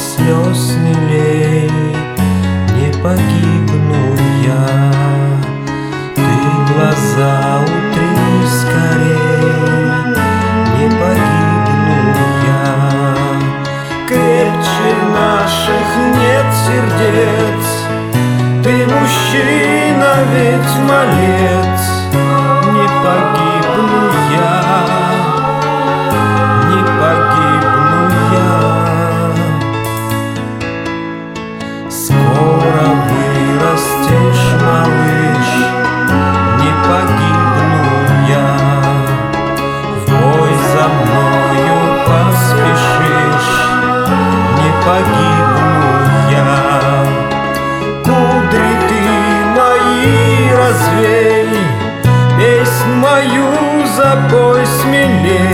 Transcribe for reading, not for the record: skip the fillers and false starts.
слез не лей, не погибну я. Ты глаза утри скорей, не погибну я. Крепче наших нет сердец, ты мужчина ведь малец. Не погибну я, не погибну я. Скоро вырастешь, малыш, не погибну я. В бой за мною поспешишь, не погибну я. Кудри ты мои развей, песнь мою запой смелей.